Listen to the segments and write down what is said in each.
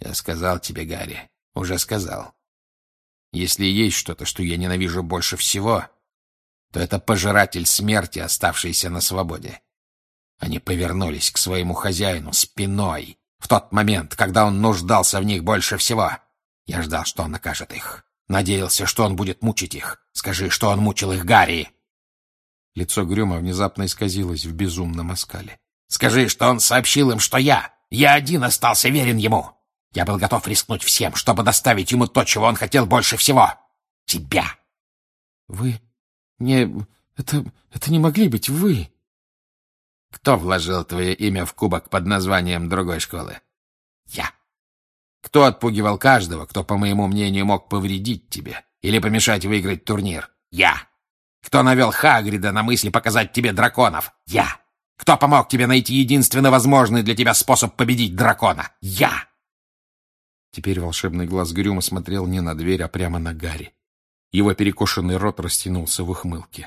Я сказал тебе, Гарри, уже сказал. Если есть что-то, что я ненавижу больше всего, то это пожиратель смерти, оставшийся на свободе. Они повернулись к своему хозяину спиной в тот момент, когда он нуждался в них больше всего. Я ждал, что он накажет их. Надеялся, что он будет мучить их. Скажи, что он мучил их, Гарри!» Лицо Грюма внезапно исказилось в безумном оскале. «Скажи, что он сообщил им, что я один остался верен ему. Я был готов рискнуть всем, чтобы доставить ему то, чего он хотел больше всего. Тебя!» «Вы не... Это не могли быть вы!» «Кто вложил твое имя в кубок под названием другой школы?» «Я». «Кто отпугивал каждого, кто, по моему мнению, мог повредить тебе или помешать выиграть турнир?» «Я». «Кто навел Хагрида на мысли показать тебе драконов?» «Я». «Кто помог тебе найти единственно возможный для тебя способ победить дракона?» «Я». Теперь волшебный глаз Грюма смотрел не на дверь, а прямо на Гарри. Его перекошенный рот растянулся в ухмылке.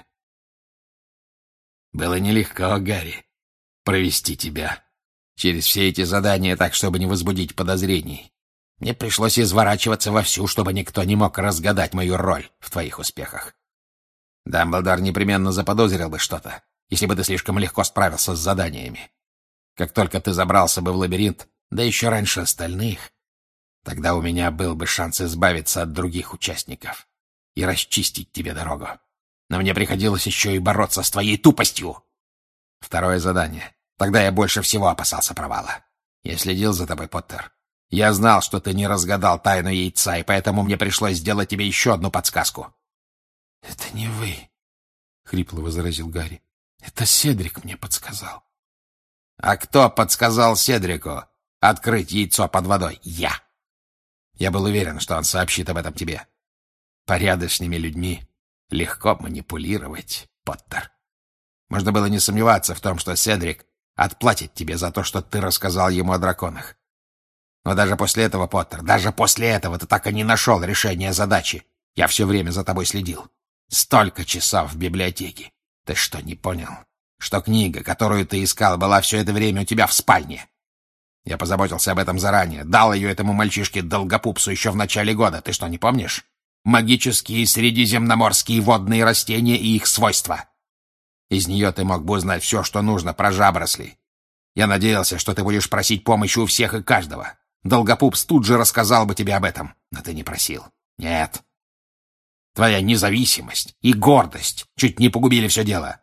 «Было нелегко, Гарри, провести тебя через все эти задания так, чтобы не возбудить подозрений. Мне пришлось изворачиваться вовсю, чтобы никто не мог разгадать мою роль в твоих успехах. Дамблдор непременно заподозрил бы что-то, если бы ты слишком легко справился с заданиями. Как только ты забрался бы в лабиринт, да еще раньше остальных, тогда у меня был бы шанс избавиться от других участников и расчистить тебе дорогу. Но мне приходилось еще и бороться с твоей тупостью. Второе задание. Тогда я больше всего опасался провала. Я следил за тобой, Поттер. Я знал, что ты не разгадал тайну яйца, и поэтому мне пришлось сделать тебе еще одну подсказку». «Это не вы», — хрипло возразил Гарри. «Это Седрик мне подсказал». «А кто подсказал Седрику открыть яйцо под водой?» «Я». Я был уверен, что он сообщит об этом тебе. Порядочными людьми легко манипулировать, Поттер. Можно было не сомневаться в том, что Седрик отплатит тебе за то, что ты рассказал ему о драконах. Но даже после этого, Поттер, даже после этого ты так и не нашел решения задачи. Я все время за тобой следил. Столько часов в библиотеке. Ты что, не понял, что книга, которую ты искал, была все это время у тебя в спальне? Я позаботился об этом заранее, дал ее этому мальчишке-долгопупсу еще в начале года. Ты что, не помнишь? Магические средиземноморские водные растения и их свойства. Из нее ты мог бы узнать все, что нужно про жабросли. Я надеялся, что ты будешь просить помощи у всех и каждого. Долгопупс тут же рассказал бы тебе об этом, но ты не просил. Нет. Твоя независимость и гордость чуть не погубили все дело.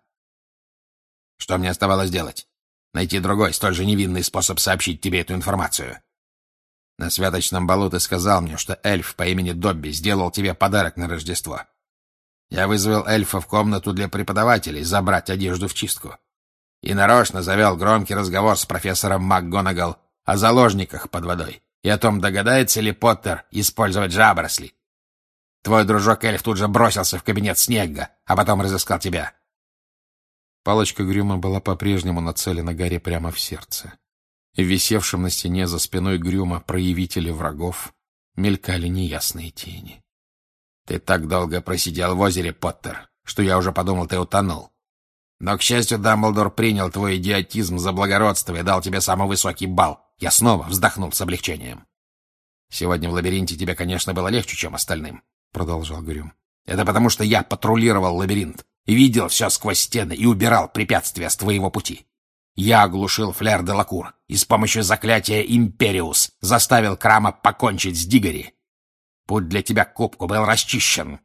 Что мне оставалось делать? Найти другой, столь же невинный способ сообщить тебе эту информацию. На святочном балу ты сказал мне, что эльф по имени Добби сделал тебе подарок на Рождество. Я вызвал эльфа в комнату для преподавателей забрать одежду в чистку. И нарочно завел громкий разговор с профессором МакГонагал о заложниках под водой и о том, догадается ли Поттер использовать жабросли. Твой дружок-эльф тут же бросился в кабинет Снегга, а потом разыскал тебя. Палочка Грюма была по-прежнему нацелена Гарри прямо в сердце. В висевшем на стене за спиной Грюма проявители врагов мелькали неясные тени. Ты так долго просидел в озере, Поттер, что я уже подумал, ты утонул. Но, к счастью, Дамблдор принял твой идиотизм за благородство и дал тебе самый высокий балл. Я снова вздохнул с облегчением. Сегодня в лабиринте тебе, конечно, было легче, чем остальным, — продолжал Грюм. Это потому, что я патрулировал лабиринт и видел все сквозь стены и убирал препятствия с твоего пути. Я оглушил Флер-де-Лакур и с помощью заклятия Империус заставил Крама покончить с Дигори. Путь для тебя к кубку был расчищен.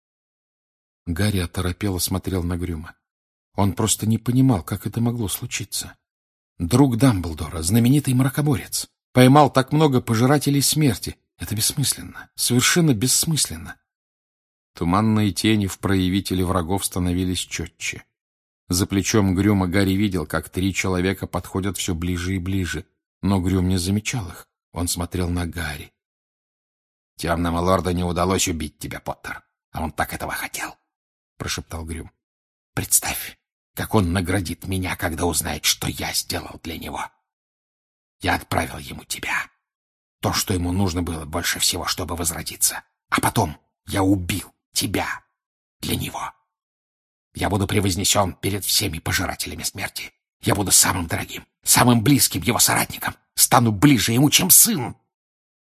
Гарри оторопело смотрел на Грюма. Он просто не понимал, как это могло случиться. Друг Дамблдора, знаменитый мракоборец, поймал так много пожирателей смерти. Это бессмысленно, совершенно бессмысленно. Туманные тени в проявителе врагов становились четче. За плечом Грюма Гарри видел, как 3 человека подходят все ближе и ближе, но Грюм не замечал их. Он смотрел на Гарри. «Темному лорду не удалось убить тебя, Поттер, а он так этого хотел», — прошептал Грюм. «Представь, как он наградит меня, когда узнает, что я сделал для него. Я отправил ему тебя, то, что ему нужно было больше всего, чтобы возродиться, а потом я убил тебя для него. Я буду превознесен перед всеми пожирателями смерти. Я буду самым дорогим, самым близким его соратником, стану ближе ему, чем сын.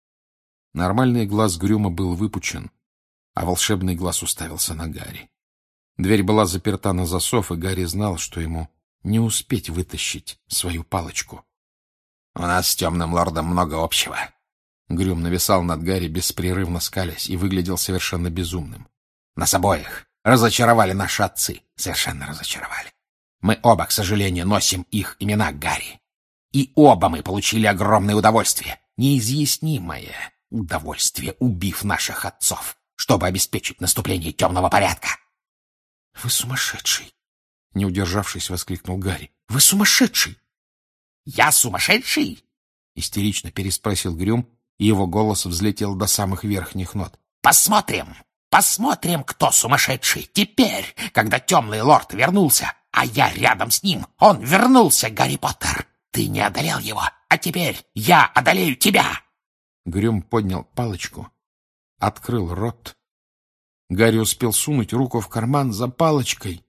Нормальный глаз Грюма был выпучен, а волшебный глаз уставился на Гарри. Дверь была заперта на засов, и Гарри знал, что ему не успеть вытащить свою палочку. — У нас с темным лордом много общего. Грюм нависал над Гарри, беспрерывно скалясь, и выглядел совершенно безумным. — Нас обоих разочаровали наши отцы. Совершенно разочаровали. Мы оба, к сожалению, носим их имена, Гарри. И оба мы получили огромное удовольствие, неизъяснимое удовольствие, убив наших отцов, чтобы обеспечить наступление темного порядка. — Вы сумасшедший! — не удержавшись, воскликнул Гарри. — Вы сумасшедший! — Я сумасшедший? — истерично переспросил Грюм, и его голос взлетел до самых верхних нот. — Посмотрим, кто сумасшедший. Теперь, когда темный лорд вернулся, а я рядом с ним, он вернулся, Гарри Поттер. Ты не одолел его, а теперь я одолею тебя. Грюм поднял палочку, открыл рот. Гарри успел сунуть руку в карман за палочкой.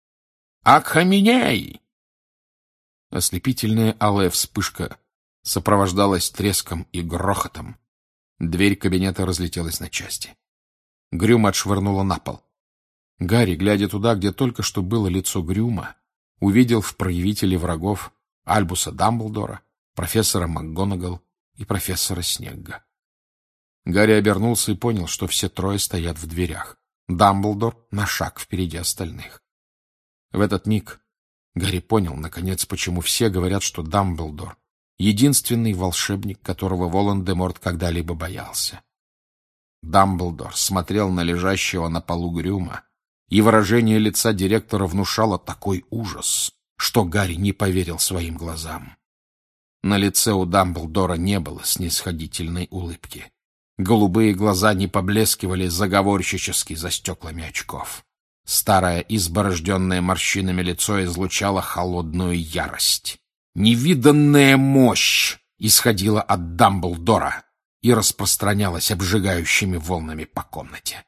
«Окаменей!» Ослепительная алая вспышка сопровождалась треском и грохотом. Дверь кабинета разлетелась на части. Грюм отшвырнуло на пол. Гарри, глядя туда, где только что было лицо Грюма, увидел в проявителе врагов Альбуса Дамблдора, профессора МакГонагал и профессора Снегга. Гарри обернулся и понял, что все трое стоят в дверях. Дамблдор на шаг впереди остальных. В этот миг Гарри понял, наконец, почему все говорят, что Дамблдор — единственный волшебник, которого Волан-де-Морт когда-либо боялся. Дамблдор смотрел на лежащего на полу Грюма, и выражение лица директора внушало такой ужас, что Гарри не поверил своим глазам. На лице у Дамблдора не было снисходительной улыбки. Голубые глаза не поблескивали заговорщически за стеклами очков. Старое, изборожденное морщинами лицо излучало холодную ярость. Невиданная мощь исходила от Дамблдора и распространялась обжигающими волнами по комнате.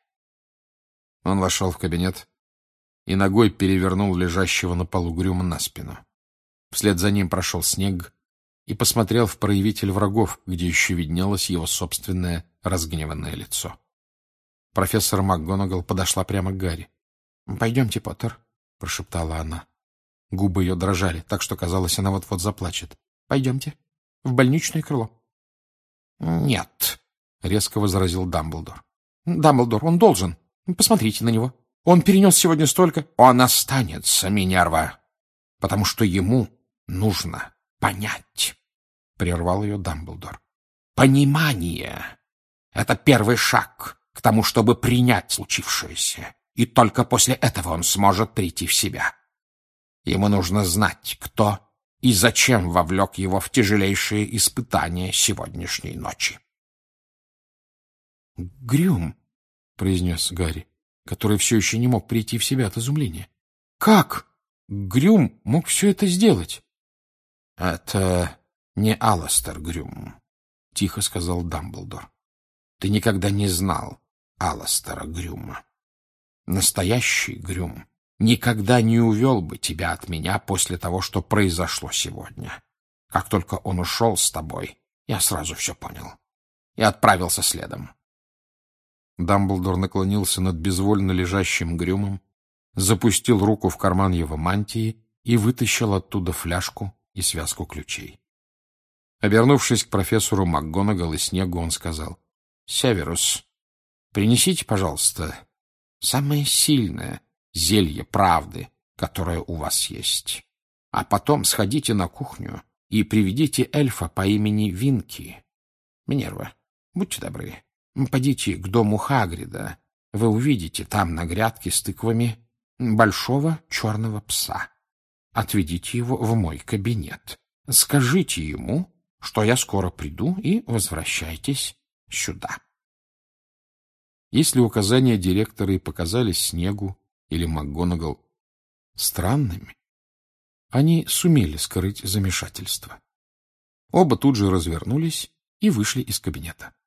Он вошел в кабинет и ногой перевернул лежащего на полу Грюма на спину. Вслед за ним прошел Снегг и посмотрел в проявитель врагов, где еще виднелось его собственное разгневанное лицо. Профессор МакГонагал подошла прямо к Гарри. — Пойдемте, Поттер, — прошептала она. Губы ее дрожали, так что, казалось, она вот-вот заплачет. — Пойдемте. В больничное крыло. — Нет, — резко возразил Дамблдор. — Дамблдор, он должен. Посмотрите на него. Он перенес сегодня столько... — Он останется, Минерва, потому что ему нужно понять, — прервал ее Дамблдор. — Понимание — это первый шаг к тому, чтобы принять случившееся, и только после этого он сможет прийти в себя. Ему нужно знать, кто и зачем вовлек его в тяжелейшие испытания сегодняшней ночи. — Грюм, — произнес Гарри, который все еще не мог прийти в себя от изумления. — Как Грюм мог все это сделать? — Это не Аластер Грюм, — тихо сказал Дамблдор. — Ты никогда не знал Аластера Грюма. Настоящий Грюм никогда не увел бы тебя от меня после того, что произошло сегодня. Как только он ушел с тобой, я сразу все понял и отправился следом. Дамблдор наклонился над безвольно лежащим Грюмом, запустил руку в карман его мантии и вытащил оттуда фляжку и связку ключей. Обернувшись к профессору МакГонагал и Снеггу, он сказал: — Северус, принесите, пожалуйста, самое сильное зелье правды, которое у вас есть. А потом сходите на кухню и приведите эльфа по имени Винки. Минерва, будьте добры, подите к дому Хагрида. Вы увидите там на грядке с тыквами большого черного пса. Отведите его в мой кабинет. Скажите ему, что я скоро приду, и возвращайтесь сюда. Если указания директора и показались Снеггу или МакГонагал странными, они сумели скрыть замешательство. Оба тут же развернулись и вышли из кабинета.